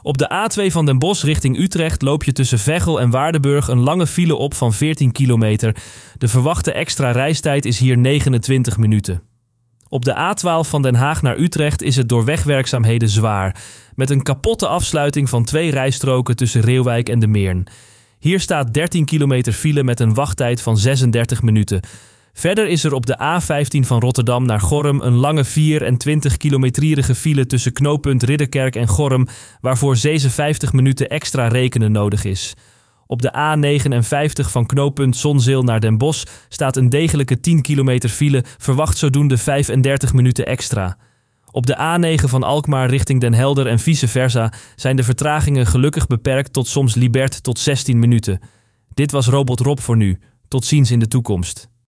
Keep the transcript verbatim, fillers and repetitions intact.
Op de A twee van Den Bosch richting Utrecht loop je tussen Veghel en Waardenburg een lange file op van veertien kilometer. De verwachte extra reistijd is hier negenentwintig minuten. Op de A twaalf van Den Haag naar Utrecht is het door wegwerkzaamheden zwaar, met een kapotte afsluiting van twee rijstroken tussen Reeuwijk en De Meern. Hier staat dertien kilometer file met een wachttijd van zesendertig minuten. Verder is er op de A vijftien van Rotterdam naar Gorinchem een lange vierentwintig kilometrierige file tussen knooppunt Ridderkerk en Gorinchem, waarvoor zesenvijftig minuten extra rekenen nodig is. Op de A negenenvijftig van knooppunt Zonzeel naar Den Bosch staat een degelijke tien kilometer file, verwacht zodoende vijfendertig minuten extra. Op de A negen van Alkmaar richting Den Helder en vice versa zijn de vertragingen gelukkig beperkt tot soms libert tot zestien minuten. Dit was Robot Rob voor nu. Tot ziens in de toekomst.